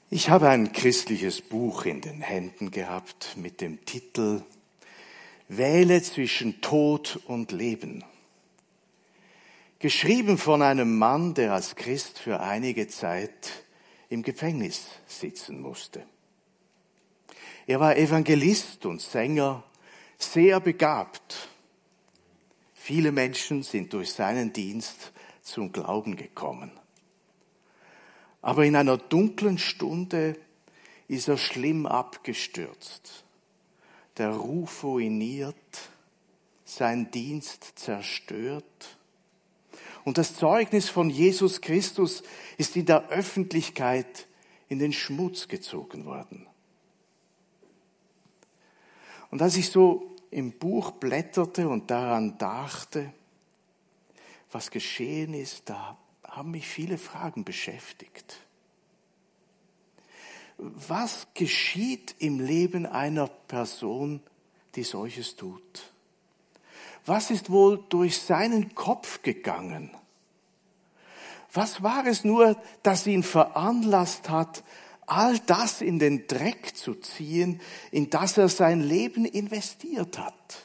Ich habe ein christliches Buch in den Händen gehabt mit dem Titel Wähle zwischen Tod und Leben. Geschrieben von einem Mann, der als Christ für einige Zeit im Gefängnis sitzen musste. Er war Evangelist und Sänger, sehr begabt. Viele Menschen sind durch seinen Dienst zum Glauben gekommen. Aber in einer dunklen Stunde ist er schlimm abgestürzt. Der Ruf ruiniert, sein Dienst zerstört. Und das Zeugnis von Jesus Christus ist in der Öffentlichkeit in den Schmutz gezogen worden. Und als ich so im Buch blätterte und daran dachte, was geschehen ist, da haben mich viele Fragen beschäftigt. Was geschieht im Leben einer Person, die solches tut? Was ist wohl durch seinen Kopf gegangen? Was war es nur, das ihn veranlasst hat, all das in den Dreck zu ziehen, in das er sein Leben investiert hat?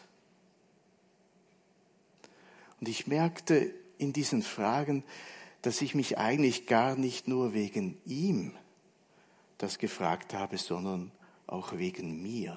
Und ich merkte in diesen Fragen, dass ich mich eigentlich gar nicht nur wegen ihm das gefragt habe, sondern auch wegen mir.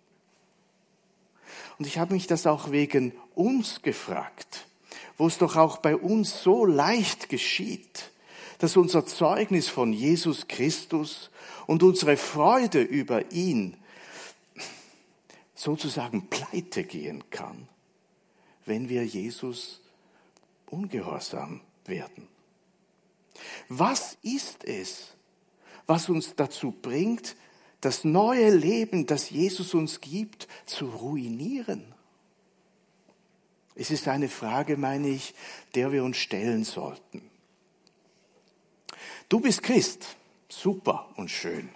Und ich habe mich das auch wegen uns gefragt, wo es doch auch bei uns so leicht geschieht, dass unser Zeugnis von Jesus Christus und unsere Freude über ihn sozusagen pleite gehen kann, wenn wir Jesus ungehorsam werden. Was ist es, was uns dazu bringt, das neue Leben, das Jesus uns gibt, zu ruinieren? Es ist eine Frage, meine ich, der wir uns stellen sollten. Du bist Christ, super und schön.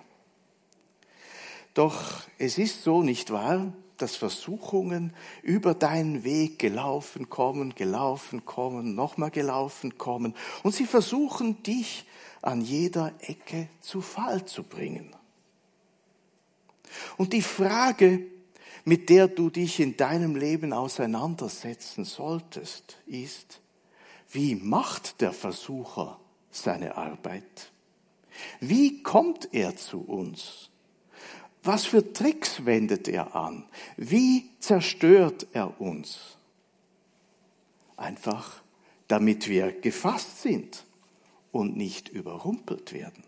Doch es ist so, nicht wahr, dass Versuchungen über deinen Weg gelaufen kommen, nochmal gelaufen kommen. Und sie versuchen, dich an jeder Ecke zu Fall zu bringen. Und die Frage, mit der du dich in deinem Leben auseinandersetzen solltest, ist, wie macht der Versucher seine Arbeit? Wie kommt er zu uns? Was für Tricks wendet er an? Wie zerstört er uns? Einfach, damit wir gefasst sind und nicht überrumpelt werden.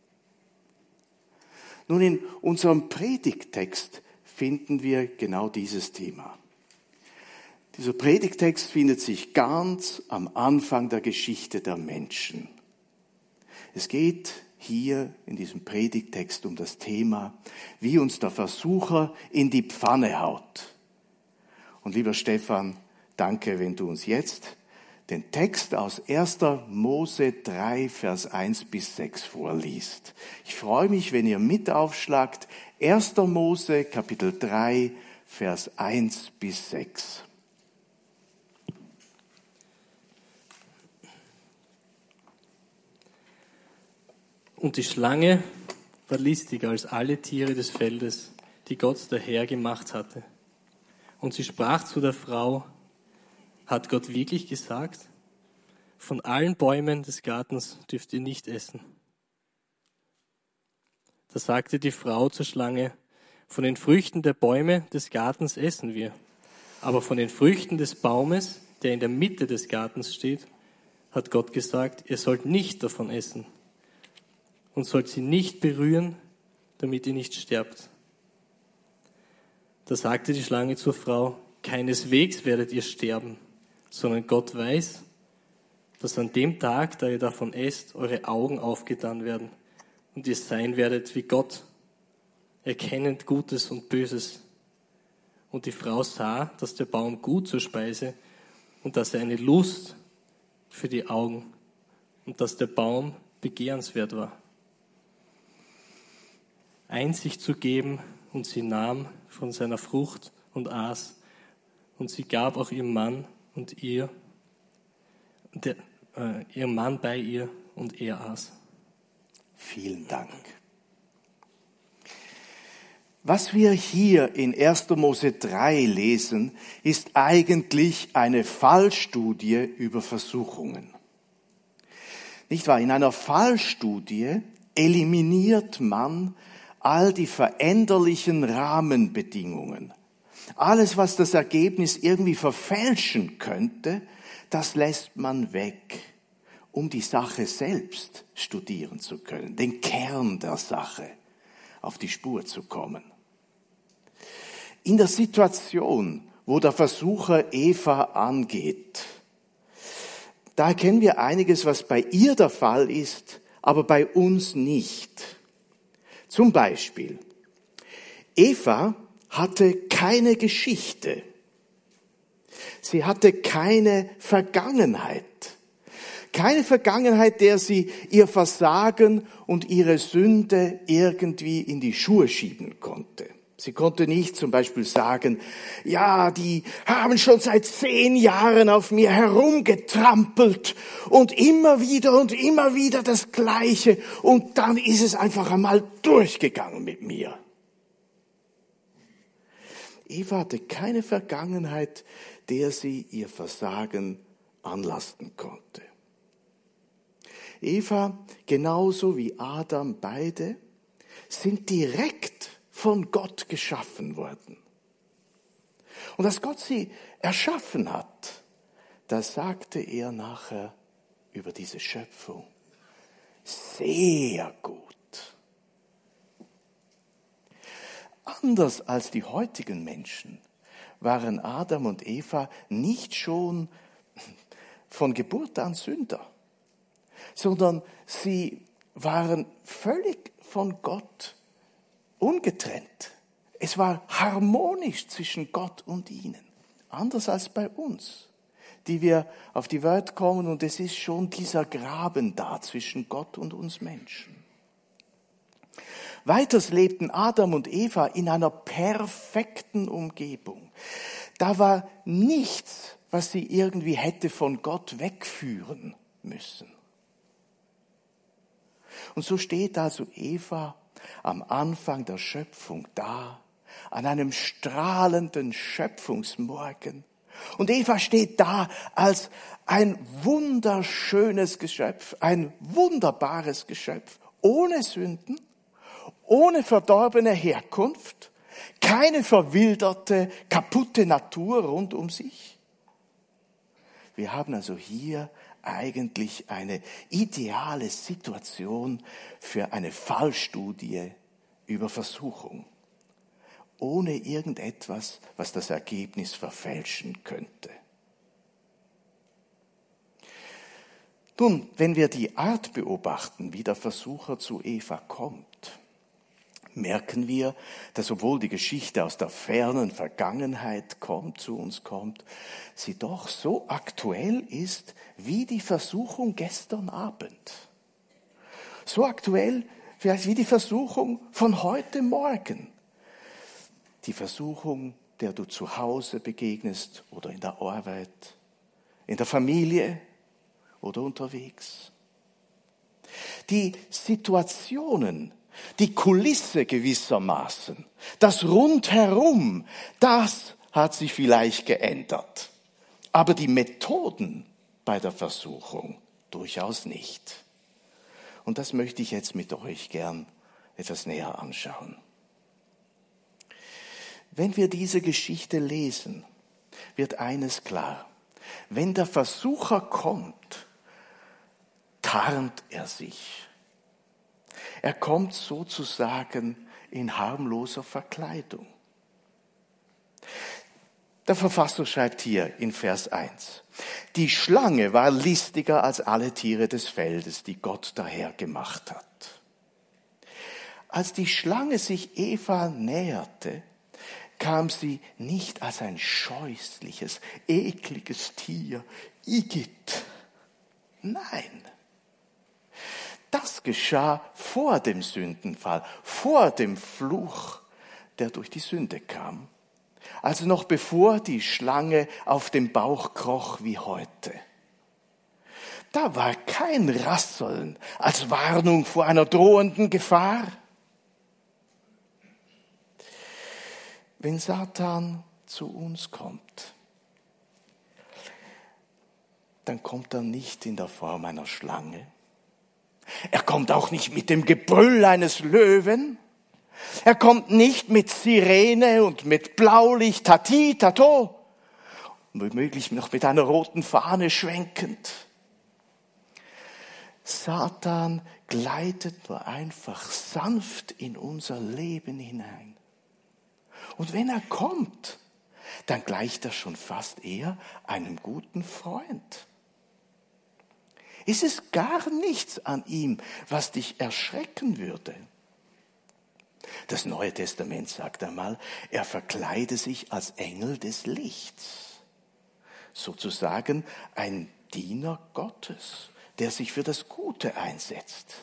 Nun, in unserem Predigttext finden wir genau dieses Thema. Dieser Predigttext findet sich ganz am Anfang der Geschichte der Menschen. Es geht hier in diesem Predigttext um das Thema, wie uns der Versucher in die Pfanne haut. Und lieber Stefan, danke, wenn du uns jetzt den Text aus 1. Mose 3, Vers 1 bis 6 vorliest. Ich freue mich, wenn ihr mit aufschlagt. 1. Mose, Kapitel 3, Vers 1 bis 6. Und die Schlange war listiger als alle Tiere des Feldes, die Gott der Herr gemacht hatte. Und sie sprach zu der Frau: Hat Gott wirklich gesagt, von allen Bäumen des Gartens dürft ihr nicht essen? Da sagte die Frau zur Schlange: Von den Früchten der Bäume des Gartens essen wir, aber von den Früchten des Baumes, der in der Mitte des Gartens steht, hat Gott gesagt, ihr sollt nicht davon essen und sollt sie nicht berühren, damit ihr nicht sterbt. Da sagte die Schlange zur Frau: Keineswegs werdet ihr sterben, sondern Gott weiß, dass an dem Tag, da ihr davon esst, eure Augen aufgetan werden und ihr sein werdet wie Gott, erkennend Gutes und Böses. Und die Frau sah, dass der Baum gut zur Speise und dass er eine Lust für die Augen und dass der Baum begehrenswert war, Einsicht zu geben, und sie nahm von seiner Frucht und aß. Und sie gab auch ihrem Mann und ihrem Mann bei ihr, und er aß. Vielen Dank. Was wir hier in 1. Mose 3 lesen, ist eigentlich eine Fallstudie über Versuchungen. Nicht wahr? In einer Fallstudie eliminiert man all die veränderlichen Rahmenbedingungen. Alles, was das Ergebnis irgendwie verfälschen könnte, das lässt man weg, um die Sache selbst studieren zu können, den Kern der Sache auf die Spur zu kommen. In der Situation, wo der Versucher Eva angeht, da erkennen wir einiges, was bei ihr der Fall ist, aber bei uns nicht. Zum Beispiel, Eva hatte keine Geschichte. Sie hatte keine Vergangenheit. Keine Vergangenheit, der sie ihr Versagen und ihre Sünde irgendwie in die Schuhe schieben konnte. Sie konnte nicht zum Beispiel sagen, ja, die haben schon seit 10 Jahren auf mir herumgetrampelt und immer wieder das Gleiche und dann ist es einfach einmal durchgegangen mit mir. Eva hatte keine Vergangenheit, der sie ihr Versagen anlasten konnte. Eva, genauso wie Adam, beide sind direkt von Gott geschaffen worden. Und dass Gott sie erschaffen hat, das sagte er nachher über diese Schöpfung. Sehr gut. Anders als die heutigen Menschen waren Adam und Eva nicht schon von Geburt an Sünder, sondern sie waren völlig von Gott ungetrennt. Es war harmonisch zwischen Gott und ihnen. Anders als bei uns, die wir auf die Welt kommen und es ist schon dieser Graben da zwischen Gott und uns Menschen. Weiters lebten Adam und Eva in einer perfekten Umgebung. Da war nichts, was sie irgendwie hätte von Gott wegführen müssen. Und so steht also Eva am Anfang der Schöpfung da, an einem strahlenden Schöpfungsmorgen. Und Eva steht da als ein wunderschönes Geschöpf, ein wunderbares Geschöpf, ohne Sünden, ohne verdorbene Herkunft, keine verwilderte, kaputte Natur rund um sich. Wir haben also hier eigentlich eine ideale Situation für eine Fallstudie über Versuchung, ohne irgendetwas, was das Ergebnis verfälschen könnte. Nun, wenn wir die Art beobachten, wie der Versucher zu Eva kommt, merken wir, dass obwohl die Geschichte aus der fernen Vergangenheit zu uns kommt, sie doch so aktuell ist wie die Versuchung gestern Abend. So aktuell vielleicht wie die Versuchung von heute Morgen. Die Versuchung, der du zu Hause begegnest oder in der Arbeit, in der Familie oder unterwegs. Die Situationen, die Kulisse gewissermaßen, das Rundherum, das hat sich vielleicht geändert. Aber die Methoden bei der Versuchung durchaus nicht. Und das möchte ich jetzt mit euch gern etwas näher anschauen. Wenn wir diese Geschichte lesen, wird eines klar. Wenn der Versucher kommt, tarnt er sich. Er kommt sozusagen in harmloser Verkleidung. Der Verfasser schreibt hier in Vers 1, die Schlange war listiger als alle Tiere des Feldes, die Gott daher gemacht hat. Als die Schlange sich Eva näherte, kam sie nicht als ein scheußliches, ekliges Tier, Igitt. Nein. Das geschah vor dem Sündenfall, vor dem Fluch, der durch die Sünde kam. Also noch bevor die Schlange auf dem Bauch kroch wie heute. Da war kein Rasseln als Warnung vor einer drohenden Gefahr. wenn Satan zu uns kommt, dann kommt er nicht in der Form einer Schlange. Er kommt auch nicht mit dem Gebrüll eines Löwen. Er kommt nicht mit Sirene und mit Blaulicht, Tati, Tato, und womöglich noch mit einer roten Fahne schwenkend. Satan gleitet nur einfach sanft in unser Leben hinein. Und wenn er kommt, dann gleicht er schon fast eher einem guten Freund. Es ist gar nichts an ihm, was dich erschrecken würde. Das Neue Testament sagt einmal, er verkleide sich als Engel des Lichts. Sozusagen ein Diener Gottes, der sich für das Gute einsetzt.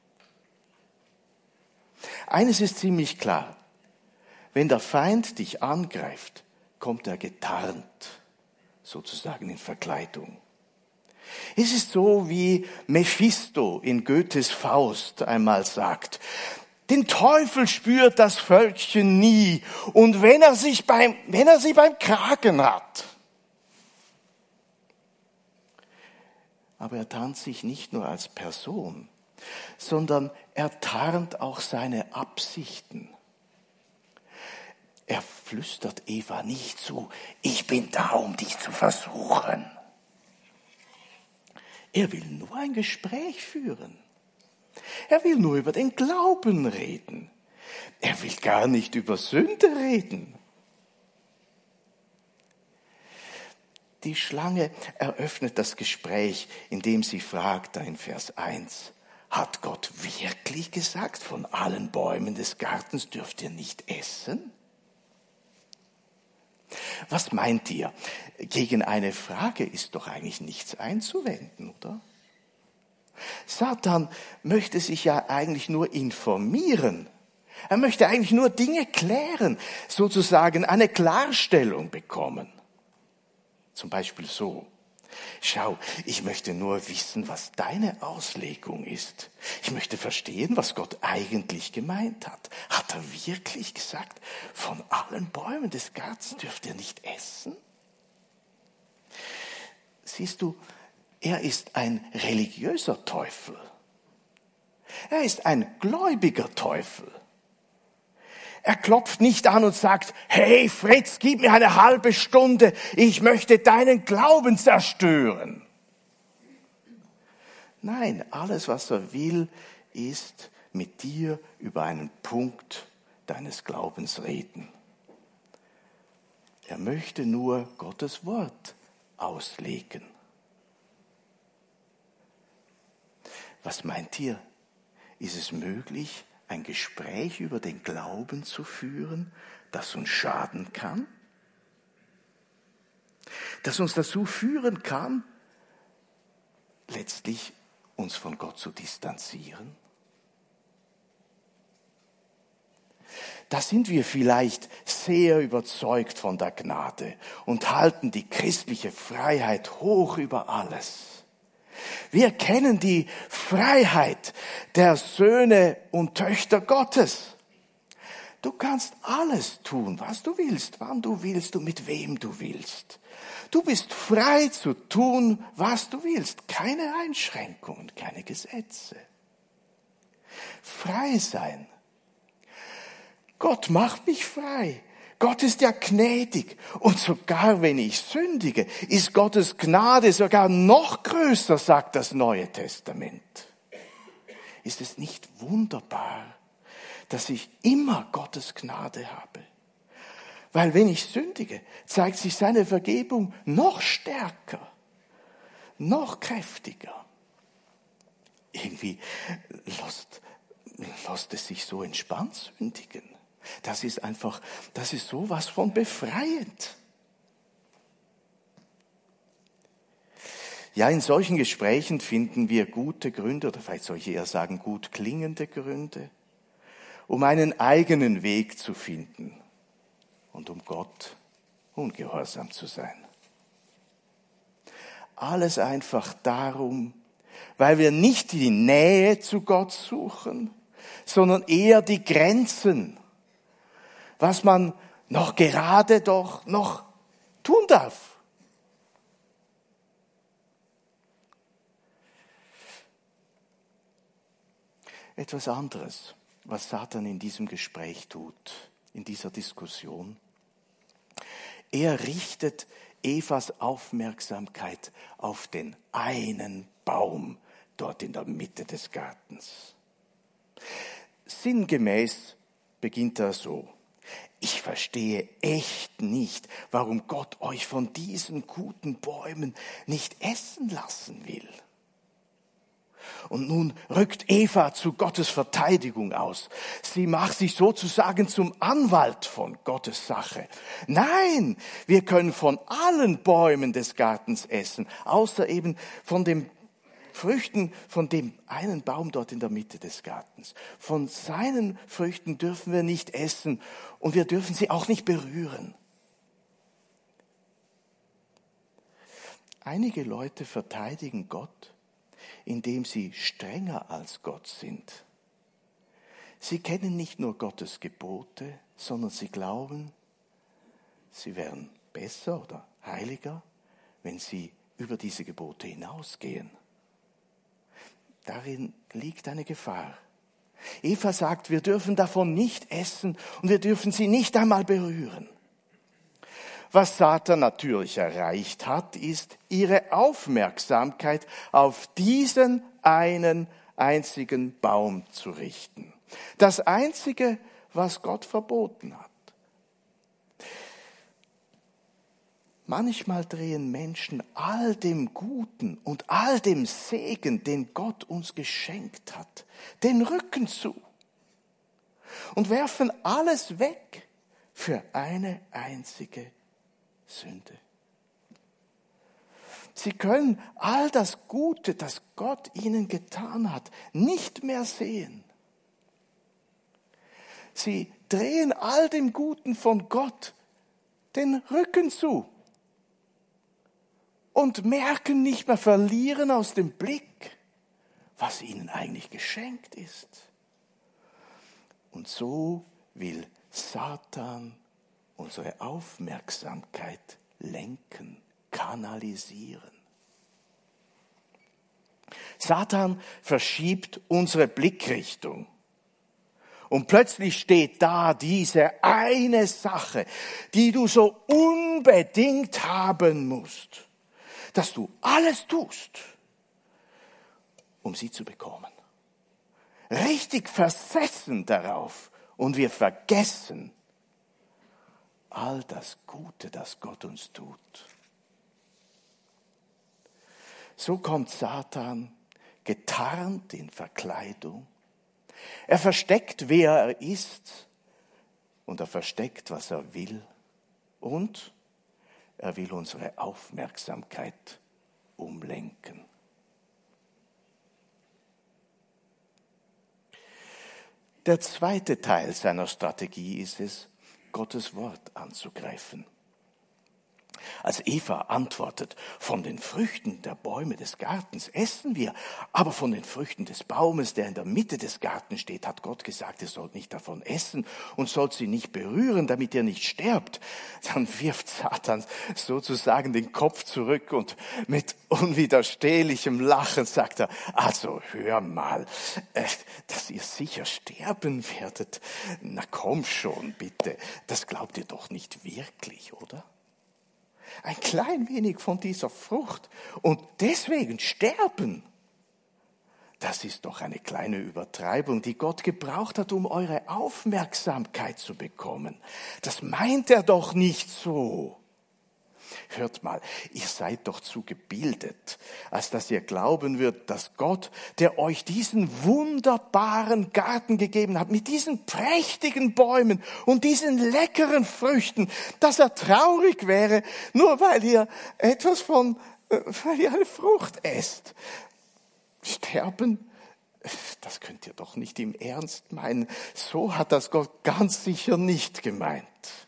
Eines ist ziemlich klar. Wenn der Feind dich angreift, kommt er getarnt, sozusagen in Verkleidung. Es ist so, wie Mephisto in Goethes Faust einmal sagt: Den Teufel spürt das Völkchen nie, und wenn er sie beim Kragen hat. Aber er tarnt sich nicht nur als Person, sondern er tarnt auch seine Absichten. Er flüstert Eva nicht zu: Ich bin da, um dich zu versuchen. Er will nur ein Gespräch führen. Er will nur über den Glauben reden. Er will gar nicht über Sünde reden. Die Schlange eröffnet das Gespräch, indem sie fragt, in Vers 1, hat Gott wirklich gesagt, von allen Bäumen des Gartens dürft ihr nicht essen? Was meint ihr? Gegen eine Frage ist doch eigentlich nichts einzuwenden, oder? Satan möchte sich ja eigentlich nur informieren. Er möchte eigentlich nur Dinge klären, sozusagen eine Klarstellung bekommen. Zum Beispiel so: Schau, ich möchte nur wissen, was deine Auslegung ist. Ich möchte verstehen, was Gott eigentlich gemeint hat. Hat er wirklich gesagt, von allen Bäumen des Gartens dürft ihr nicht essen? Siehst du, er ist ein religiöser Teufel. Er ist ein gläubiger Teufel. Er klopft nicht an und sagt: Hey Fritz, gib mir eine halbe Stunde, ich möchte deinen Glauben zerstören. Nein, alles, was er will, ist mit dir über einen Punkt deines Glaubens reden. Er möchte nur Gottes Wort auslegen. Was meint ihr? Ist es möglich, ein Gespräch über den Glauben zu führen, das uns schaden kann? Das uns dazu führen kann, letztlich uns von Gott zu distanzieren? Da sind wir vielleicht sehr überzeugt von der Gnade und halten die christliche Freiheit hoch über alles. Wir kennen die Freiheit der Söhne und Töchter Gottes. Du kannst alles tun, was du willst, wann du willst und mit wem du willst. Du bist frei zu tun, was du willst. Keine Einschränkungen, keine Gesetze. Frei sein. Gott macht mich frei. Gott ist ja gnädig. Und sogar wenn ich sündige, ist Gottes Gnade sogar noch größer, sagt das Neue Testament. Ist es nicht wunderbar, dass ich immer Gottes Gnade habe? Weil wenn ich sündige, zeigt sich seine Vergebung noch stärker, noch kräftiger. Irgendwie lässt es sich so entspannt sündigen. Das ist sowas von befreiend. Ja, in solchen Gesprächen finden wir gute Gründe, oder vielleicht soll ich eher sagen, gut klingende Gründe, um einen eigenen Weg zu finden und um Gott ungehorsam zu sein. Alles einfach darum, weil wir nicht die Nähe zu Gott suchen, sondern eher die Grenzen. Was man noch gerade doch noch tun darf. Etwas anderes, was Satan in diesem Gespräch tut, in dieser Diskussion. Er richtet Evas Aufmerksamkeit auf den einen Baum dort in der Mitte des Gartens. Sinngemäß beginnt er so: Ich verstehe echt nicht, warum Gott euch von diesen guten Bäumen nicht essen lassen will. Und nun rückt Eva zu Gottes Verteidigung aus. Sie macht sich sozusagen zum Anwalt von Gottes Sache. Nein, wir können von allen Bäumen des Gartens essen, außer eben von den Früchten von dem einen Baum dort in der Mitte des Gartens. Von seinen Früchten dürfen wir nicht essen und wir dürfen sie auch nicht berühren. Einige Leute verteidigen Gott, indem sie strenger als Gott sind. Sie kennen nicht nur Gottes Gebote, sondern sie glauben, sie wären besser oder heiliger, wenn sie über diese Gebote hinausgehen. Darin liegt eine Gefahr. Eva sagt, wir dürfen davon nicht essen und wir dürfen sie nicht einmal berühren. Was Satan natürlich erreicht hat, ist, ihre Aufmerksamkeit auf diesen einen einzigen Baum zu richten. Das Einzige, was Gott verboten hat. Manchmal drehen Menschen all dem Guten und all dem Segen, den Gott uns geschenkt hat, den Rücken zu und werfen alles weg für eine einzige Sünde. Sie können all das Gute, das Gott ihnen getan hat, nicht mehr sehen. Sie drehen all dem Guten von Gott den Rücken zu und merken nicht mehr, verlieren aus dem Blick, was ihnen eigentlich geschenkt ist. Und so will Satan unsere Aufmerksamkeit lenken, kanalisieren. Satan verschiebt unsere Blickrichtung. Und plötzlich steht da diese eine Sache, die du so unbedingt haben musst, dass du alles tust, um sie zu bekommen. Richtig versessen darauf und wir vergessen all das Gute, das Gott uns tut. So kommt Satan getarnt in Verkleidung. Er versteckt, wer er ist, und er versteckt, was er will. Und er will unsere Aufmerksamkeit umlenken. Der zweite Teil seiner Strategie ist es, Gottes Wort anzugreifen. Als Eva antwortet, von den Früchten der Bäume des Gartens essen wir, aber von den Früchten des Baumes, der in der Mitte des Gartens steht, hat Gott gesagt, ihr sollt nicht davon essen und sollt sie nicht berühren, damit ihr nicht sterbt. Dann wirft Satan sozusagen den Kopf zurück und mit unwiderstehlichem Lachen sagt er, also hör mal, dass ihr sicher sterben werdet. Na komm schon, bitte, das glaubt ihr doch nicht wirklich, oder? Ein klein wenig von dieser Frucht und deswegen sterben. Das ist doch eine kleine Übertreibung, die Gott gebraucht hat, um eure Aufmerksamkeit zu bekommen. Das meint er doch nicht so. Hört mal, ihr seid doch zu gebildet, als dass ihr glauben würdet, dass Gott, der euch diesen wunderbaren Garten gegeben hat, mit diesen prächtigen Bäumen und diesen leckeren Früchten, dass er traurig wäre, nur weil ihr weil ihr eine Frucht esst. Sterben? Das könnt ihr doch nicht im Ernst meinen. So hat das Gott ganz sicher nicht gemeint.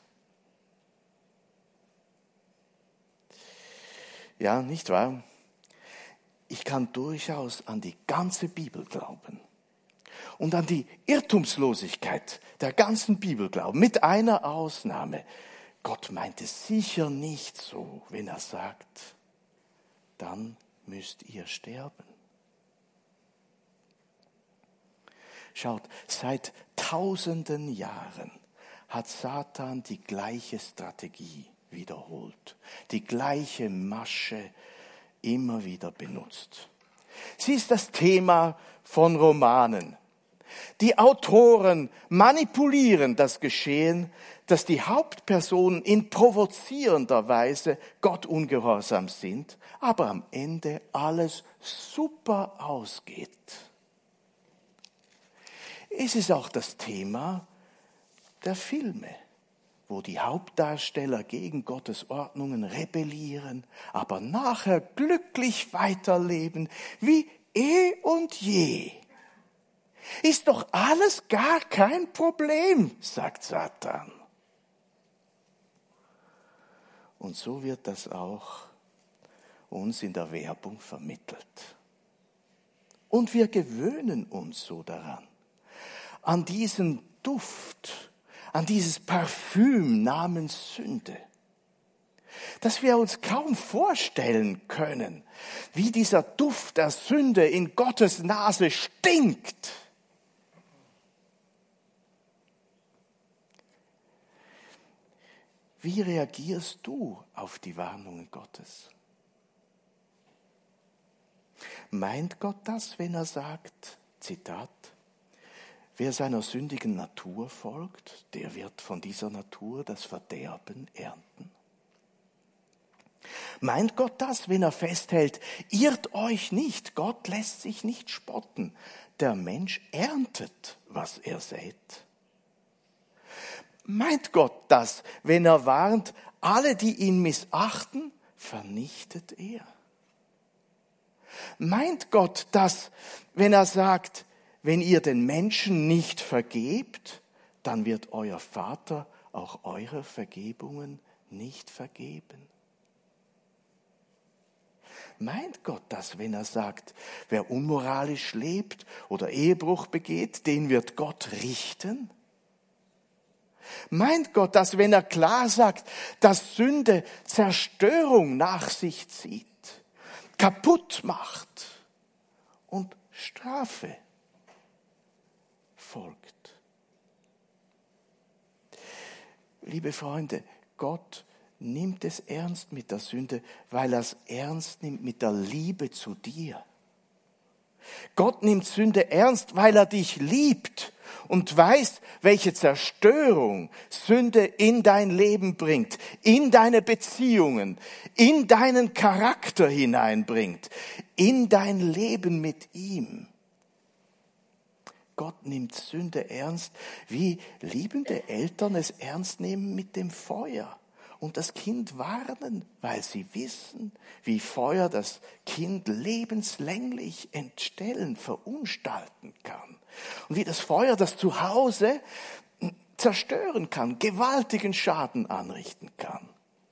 Ja, nicht wahr? Ich kann durchaus an die ganze Bibel glauben. und an die Irrtumslosigkeit der ganzen Bibelglauben, mit einer Ausnahme. Gott meint es sicher nicht so, wenn er sagt, dann müsst ihr sterben. Schaut, seit tausenden Jahren hat Satan die gleiche Strategie wiederholt, die gleiche Masche immer wieder benutzt. Sie ist das Thema von Romanen. Die Autoren manipulieren das Geschehen, dass die Hauptpersonen in provozierender Weise Gott ungehorsam sind, aber am Ende alles super ausgeht. Es ist auch das Thema der Filme, wo die Hauptdarsteller gegen Gottes Ordnungen rebellieren, aber nachher glücklich weiterleben wie eh und je. Ist doch alles gar kein Problem, sagt Satan. Und so wird das auch uns in der Werbung vermittelt. Und wir gewöhnen uns so daran, an diesen Duft, an dieses Parfüm namens Sünde, dass wir uns kaum vorstellen können, wie dieser Duft der Sünde in Gottes Nase stinkt. Wie reagierst du auf die Warnungen Gottes? Meint Gott das, wenn er sagt, Zitat, wer seiner sündigen Natur folgt, der wird von dieser Natur das Verderben ernten? Meint Gott das, wenn er festhält, irrt euch nicht, Gott lässt sich nicht spotten, der Mensch erntet, was er sät? Meint Gott das, wenn er warnt, alle, die ihn missachten, vernichtet er? Meint Gott das, wenn er sagt, wenn ihr den Menschen nicht vergebt, dann wird euer Vater auch eure Vergebungen nicht vergeben? Meint Gott das, wenn er sagt, wer unmoralisch lebt oder Ehebruch begeht, den wird Gott richten? Meint Gott das, wenn er klar sagt, dass Sünde Zerstörung nach sich zieht, kaputt macht und Strafe folgt? Liebe Freunde, Gott nimmt es ernst mit der Sünde, weil er es ernst nimmt mit der Liebe zu dir. Gott nimmt Sünde ernst, weil er dich liebt und weiß, welche Zerstörung Sünde in dein Leben bringt, in deine Beziehungen, in deinen Charakter hineinbringt, in dein Leben mit ihm. Gott nimmt Sünde ernst, wie liebende Eltern es ernst nehmen mit dem Feuer und das Kind warnen, weil sie wissen, wie Feuer das Kind lebenslänglich entstellen, verunstalten kann. Und wie das Feuer das Zuhause zerstören kann, gewaltigen Schaden anrichten kann.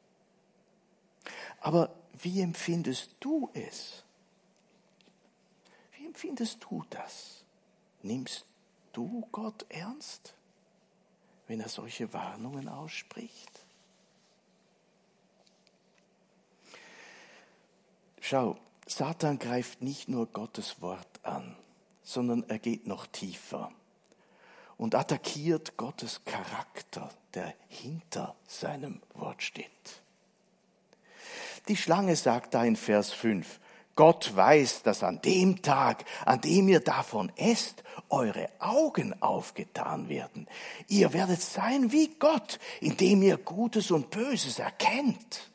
Aber wie empfindest du es? Wie empfindest du das? Nimmst du Gott ernst, wenn er solche Warnungen ausspricht? Schau, Satan greift nicht nur Gottes Wort an, sondern er geht noch tiefer und attackiert Gottes Charakter, der hinter seinem Wort steht. Die Schlange sagt da in Vers 5, Gott weiß, dass an dem Tag, an dem ihr davon esst, eure Augen aufgetan werden. Ihr werdet sein wie Gott, indem ihr Gutes und Böses erkennt.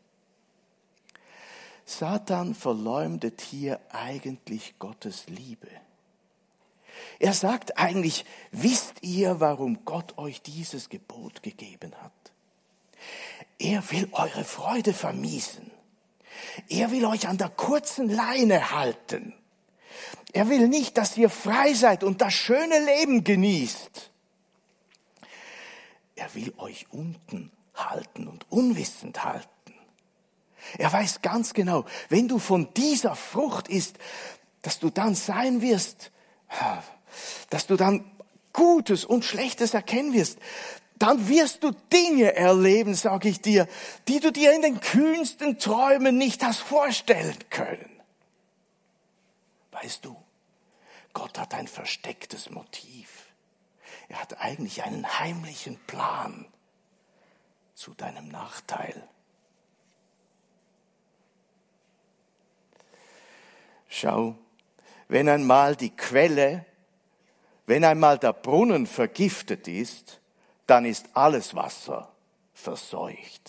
Satan verleumdet hier eigentlich Gottes Liebe. Er sagt eigentlich, wisst ihr, warum Gott euch dieses Gebot gegeben hat? Er will eure Freude vermiesen. Er will euch an der kurzen Leine halten. Er will nicht, dass ihr frei seid und das schöne Leben genießt. Er will euch unten halten und unwissend halten. Er weiß ganz genau, wenn du von dieser Frucht isst, dass du dann sein wirst dass du dann Gutes und Schlechtes erkennen wirst, dann wirst du Dinge erleben, sage ich dir, die du dir in den kühnsten Träumen nicht hast vorstellen können. Weißt du, Gott hat ein verstecktes Motiv. Er hat eigentlich einen heimlichen Plan zu deinem Nachteil. Schau, wenn einmal die Quelle, wenn einmal der Brunnen vergiftet ist, dann ist alles Wasser verseucht.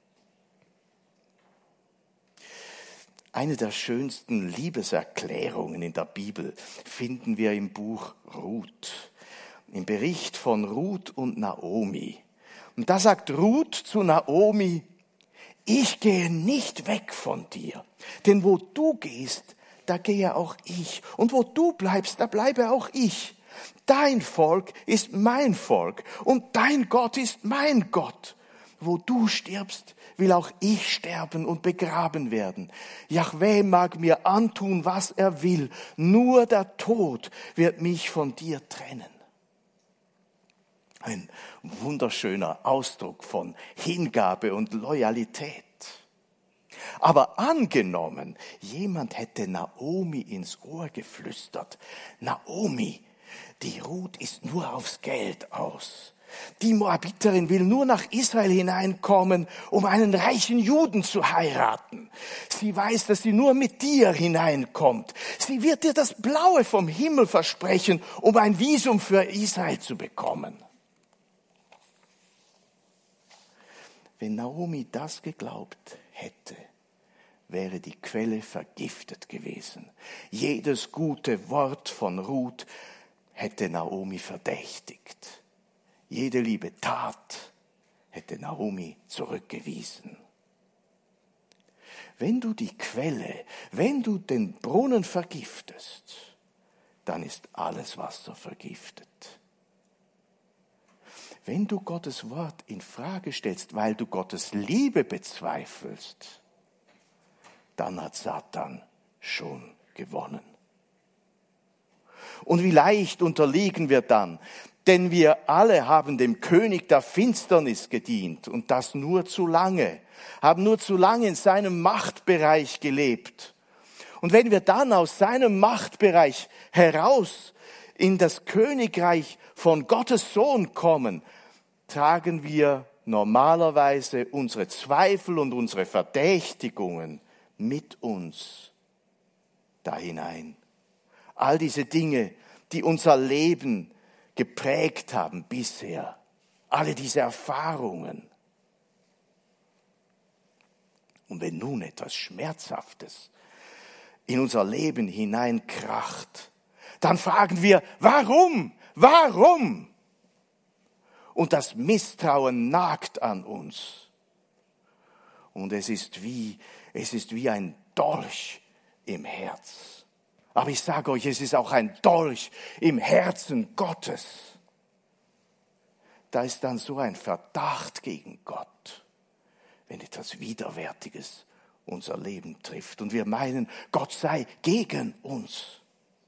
Eine der schönsten Liebeserklärungen in der Bibel finden wir im Buch Ruth, im Bericht von Ruth und Naomi. Und da sagt Ruth zu Naomi: Ich gehe nicht weg von dir, denn wo du gehst, da gehe auch ich. Und wo du bleibst, da bleibe auch ich. Dein Volk ist mein Volk und dein Gott ist mein Gott. Wo du stirbst, will auch ich sterben und begraben werden. Jahwe mag mir antun, was er will. Nur der Tod wird mich von dir trennen. Ein wunderschöner Ausdruck von Hingabe und Loyalität. Aber angenommen, jemand hätte Naomi ins Ohr geflüstert: Naomi, die Ruth ist nur aufs Geld aus. Die Moabiterin will nur nach Israel hineinkommen, um einen reichen Juden zu heiraten. Sie weiß, dass sie nur mit dir hineinkommt. Sie wird dir das Blaue vom Himmel versprechen, um ein Visum für Israel zu bekommen. Wenn Naomi das geglaubt hätte, wäre die Quelle vergiftet gewesen. Jedes gute Wort von Ruth hätte Naomi verdächtigt. Jede liebe Tat hätte Naomi zurückgewiesen. Wenn du die Quelle, wenn du den Brunnen vergiftest, dann ist alles Wasser vergiftet. Wenn du Gottes Wort in Frage stellst, weil du Gottes Liebe bezweifelst, dann hat Satan schon gewonnen. Und wie leicht unterliegen wir dann, denn wir alle haben dem König der Finsternis gedient und das nur zu lange, haben nur zu lange in seinem Machtbereich gelebt. Und wenn wir dann aus seinem Machtbereich heraus in das Königreich von Gottes Sohn kommen, tragen wir normalerweise unsere Zweifel und unsere Verdächtigungen mit uns da hinein. All diese Dinge, die unser Leben geprägt haben bisher, alle diese Erfahrungen. Und wenn nun etwas Schmerzhaftes in unser Leben hineinkracht, dann fragen wir: Warum? Warum? Und das Misstrauen nagt an uns. Und es ist wie ein Dolch im Herz. Aber ich sage euch, es ist auch ein Dolch im Herzen Gottes. Da ist dann so ein Verdacht gegen Gott, wenn etwas Widerwärtiges unser Leben trifft und wir meinen, Gott sei gegen uns.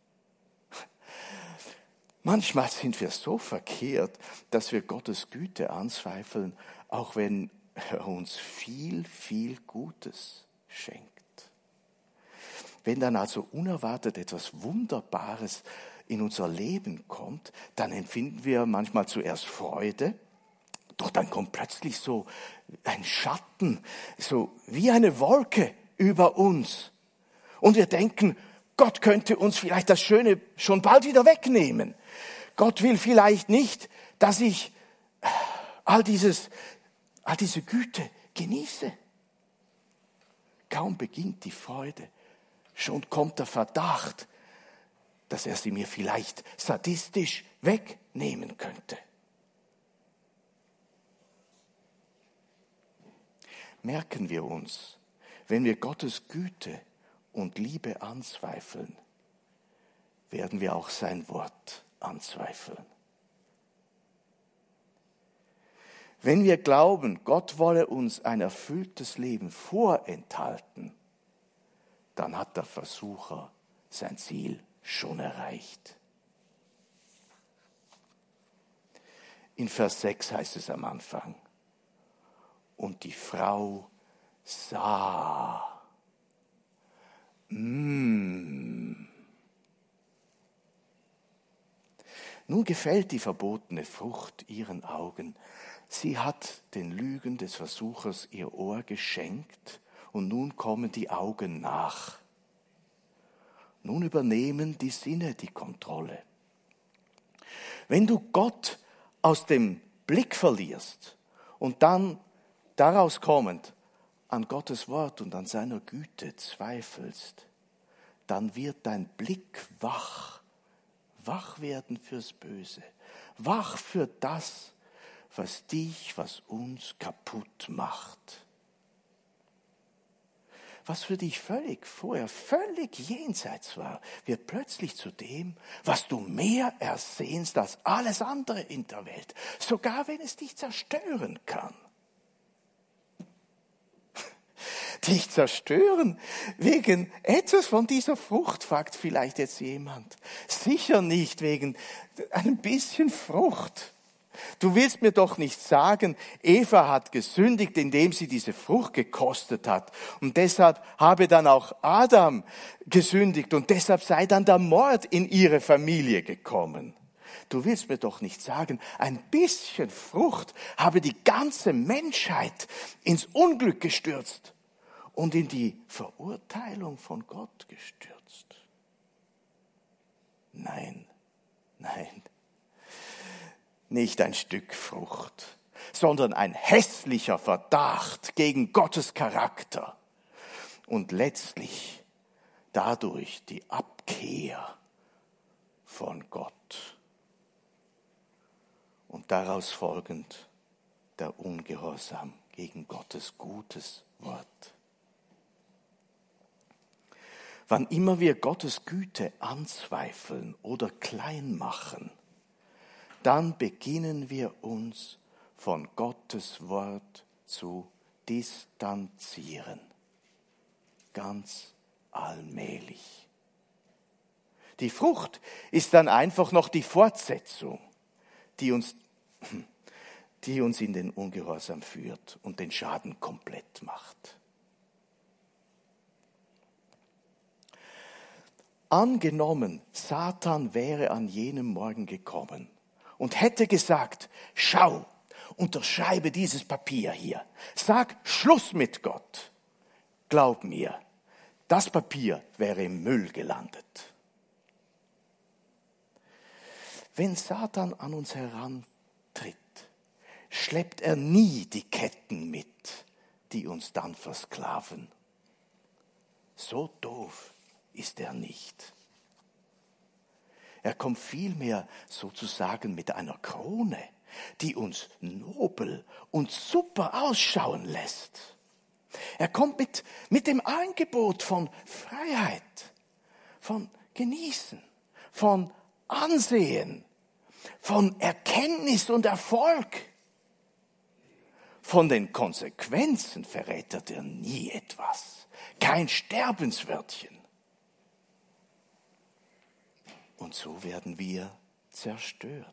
Manchmal sind wir so verkehrt, dass wir Gottes Güte anzweifeln, auch wenn er uns viel, viel Gutes schenkt. Wenn dann also unerwartet etwas Wunderbares in unser Leben kommt, dann empfinden wir manchmal zuerst Freude, doch dann kommt plötzlich so ein Schatten, so wie eine Wolke über uns. Und wir denken, Gott könnte uns vielleicht das Schöne schon bald wieder wegnehmen. Gott will vielleicht nicht, dass ich all diese Güte genieße. Kaum beginnt die Freude, schon kommt der Verdacht, dass er sie mir vielleicht sadistisch wegnehmen könnte. Merken wir uns, wenn wir Gottes Güte und Liebe anzweifeln, werden wir auch sein Wort anzweifeln. Wenn wir glauben, Gott wolle uns ein erfülltes Leben vorenthalten, dann hat der Versucher sein Ziel schon erreicht. In Vers 6 heißt es am Anfang. Und die Frau sah. Nun gefällt die verbotene Frucht ihren Augen. Sie hat den Lügen des Versuchers ihr Ohr geschenkt und nun kommen die Augen nach. Nun übernehmen die Sinne die Kontrolle. Wenn du Gott aus dem Blick verlierst und dann daraus kommend an Gottes Wort und an seiner Güte zweifelst, dann wird dein Blick wach werden fürs Böse, wach für das, was dich, was uns kaputt macht. Was für dich vorher völlig jenseits war, wird plötzlich zu dem, was du mehr ersehnst als alles andere in der Welt, sogar wenn es dich zerstören kann. Dich zerstören wegen etwas von dieser Frucht, fragt vielleicht jetzt jemand. Sicher nicht wegen einem bisschen Frucht. Du willst mir doch nicht sagen, Eva hat gesündigt, indem sie diese Frucht gekostet hat. Und deshalb habe dann auch Adam gesündigt und deshalb sei dann der Mord in ihre Familie gekommen. Du willst mir doch nicht sagen, ein bisschen Frucht habe die ganze Menschheit ins Unglück gestürzt und in die Verurteilung von Gott gestürzt. Nein. Nicht ein Stück Frucht, sondern ein hässlicher Verdacht gegen Gottes Charakter und letztlich dadurch die Abkehr von Gott und daraus folgend der Ungehorsam gegen Gottes gutes Wort. Wann immer wir Gottes Güte anzweifeln oder klein machen, dann beginnen wir uns von Gottes Wort zu distanzieren. Ganz allmählich. Die Frucht ist dann einfach noch die Fortsetzung, die uns in den Ungehorsam führt und den Schaden komplett macht. Angenommen, Satan wäre an jenem Morgen gekommen und hätte gesagt, schau, unterschreibe dieses Papier hier. Sag Schluss mit Gott. Glaub mir, das Papier wäre im Müll gelandet. Wenn Satan an uns herantritt, schleppt er nie die Ketten mit, die uns dann versklaven. So doof ist er nicht. Er kommt vielmehr sozusagen mit einer Krone, die uns nobel und super ausschauen lässt. Er kommt mit dem Angebot von Freiheit, von Genießen, von Ansehen, von Erkenntnis und Erfolg. Von den Konsequenzen verrät er dir nie etwas. Kein Sterbenswörtchen. Und so werden wir zerstört.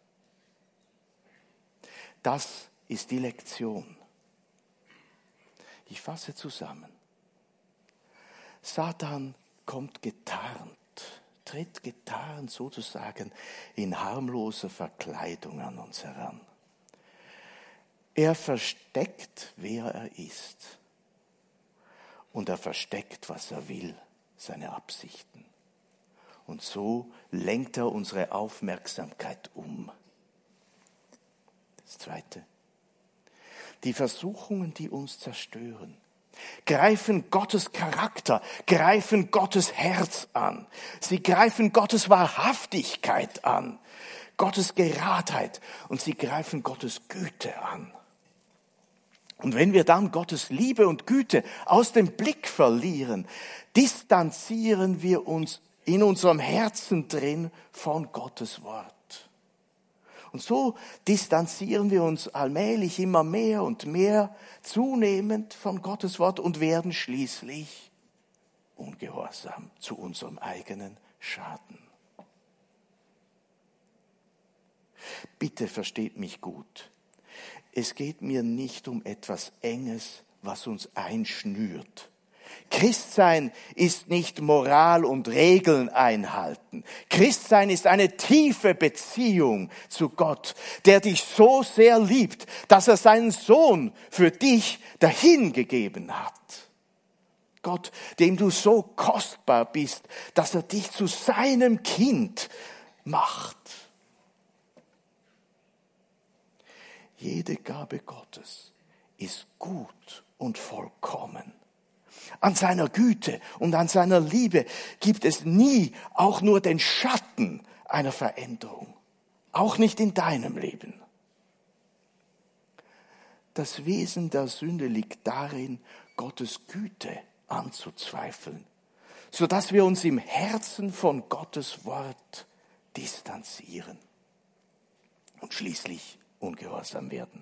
Das ist die Lektion. Ich fasse zusammen. Satan kommt getarnt, tritt getarnt sozusagen in harmloser Verkleidung an uns heran. Er versteckt, wer er ist. Und er versteckt, was er will, seine Absichten. Und so lenkt er unsere Aufmerksamkeit um. Das Zweite. Die Versuchungen, die uns zerstören, greifen Gottes Charakter, greifen Gottes Herz an. Sie greifen Gottes Wahrhaftigkeit an, Gottes Geradheit und sie greifen Gottes Güte an. Und wenn wir dann Gottes Liebe und Güte aus dem Blick verlieren, distanzieren wir uns in unserem Herzen drin von Gottes Wort. Und so distanzieren wir uns allmählich immer mehr und mehr zunehmend von Gottes Wort und werden schließlich ungehorsam zu unserem eigenen Schaden. Bitte versteht mich gut. Es geht mir nicht um etwas Enges, was uns einschnürt. Christsein ist nicht Moral und Regeln einhalten. Christsein ist eine tiefe Beziehung zu Gott, der dich so sehr liebt, dass er seinen Sohn für dich dahingegeben hat. Gott, dem du so kostbar bist, dass er dich zu seinem Kind macht. Jede Gabe Gottes ist gut und vollkommen. An seiner Güte und an seiner Liebe gibt es nie auch nur den Schatten einer Veränderung. Auch nicht in deinem Leben. Das Wesen der Sünde liegt darin, Gottes Güte anzuzweifeln, sodass wir uns im Herzen von Gottes Wort distanzieren und schließlich ungehorsam werden.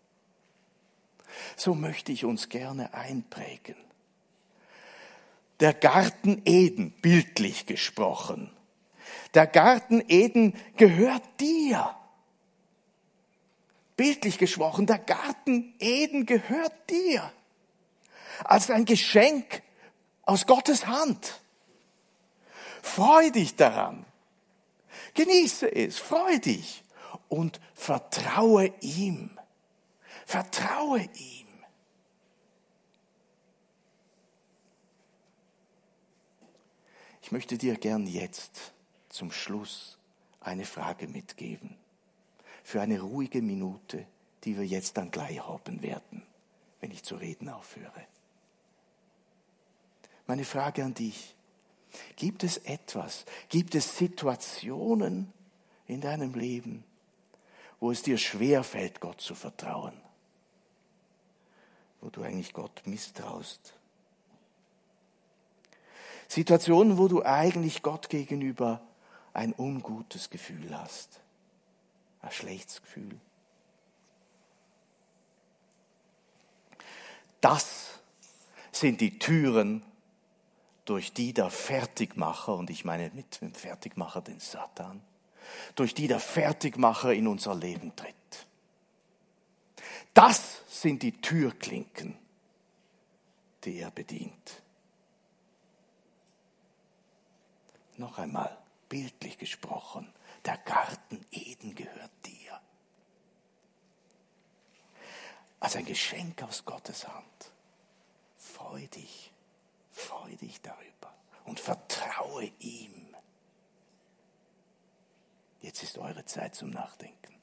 So möchte ich uns gerne einprägen. Der Garten Eden, bildlich gesprochen. Der Garten Eden gehört dir. Bildlich gesprochen, der Garten Eden gehört dir. Als ein Geschenk aus Gottes Hand. Freu dich daran. Genieße es, freu dich und vertraue ihm. Vertraue ihm. Ich möchte dir gern jetzt zum Schluss eine Frage mitgeben. Für eine ruhige Minute, die wir jetzt dann gleich haben werden, wenn ich zu reden aufhöre. Meine Frage an dich. Gibt es etwas, gibt es Situationen in deinem Leben, wo es dir schwerfällt, Gott zu vertrauen? Wo du eigentlich Gott misstraust? Situationen, wo du eigentlich Gott gegenüber ein ungutes Gefühl hast. Ein schlechtes Gefühl. Das sind die Türen, durch die der Fertigmacher, und ich meine mit dem Fertigmacher den Satan, durch die der Fertigmacher in unser Leben tritt. Das sind die Türklinken, die er bedient. Noch einmal, bildlich gesprochen, der Garten Eden gehört dir. Als ein Geschenk aus Gottes Hand. Freu dich darüber und vertraue ihm. Jetzt ist eure Zeit zum Nachdenken.